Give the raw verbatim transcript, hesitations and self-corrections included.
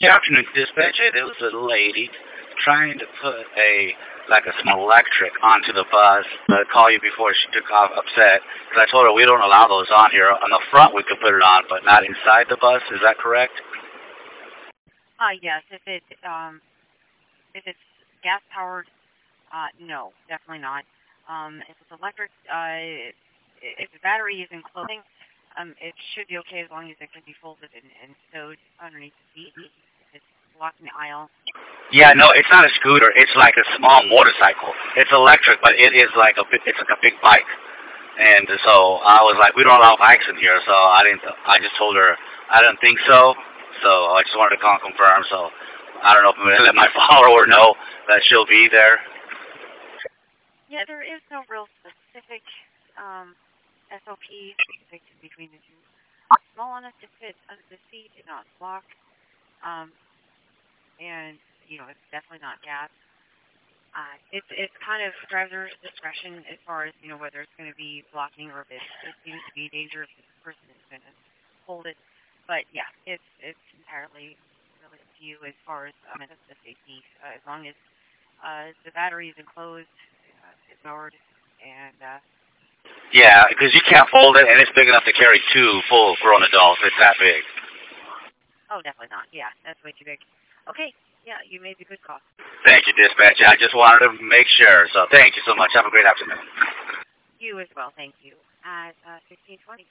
afternoon, dispatch. Hey, there was a lady trying to put a like a some electric onto the bus. I called you before she took off, upset because I told her we don't allow those on here. On the front, we could put it on, but not inside the bus. Is that correct? Uh, yes. If it um, if it's gas powered, uh, no, definitely not. Um, if it's electric, uh, if the battery is in clothing, um, it should be okay as long as it can be folded and, and stowed underneath the seat. If it's blocking the aisle. Yeah, no, it's not a scooter. It's like a small motorcycle. It's electric, but it is like a big- it's like a big bike. And so I was like, we don't allow bikes in here. So I didn't. I just told her I didn't think so. So I just wanted to call and confirm. So I don't know if I'm gonna let my follower know that she'll be there. Yeah, there is no real specific um, S O P specific between the two. Small enough to fit under the seat and not block. Um, and, you know, it's definitely not gas. Uh, it's it's kind of driver's discretion as far as, you know, whether it's going to be blocking or if it, it seems to be dangerous if the person is going to hold it. But, yeah, it's it's entirely really up to you as far as um, the safety. Uh, as long as uh, the battery is enclosed, uh, it's powered, and... Uh, Yeah, because you can't fold it, and it's big enough to carry two full grown adults. It's that big. Oh, definitely not. Yeah, that's way too big. Okay, yeah, you made a good call. Thank you, dispatch. I just wanted to make sure. So thank you so much. Have a great afternoon. You as well, thank you. At uh, sixteen twenty.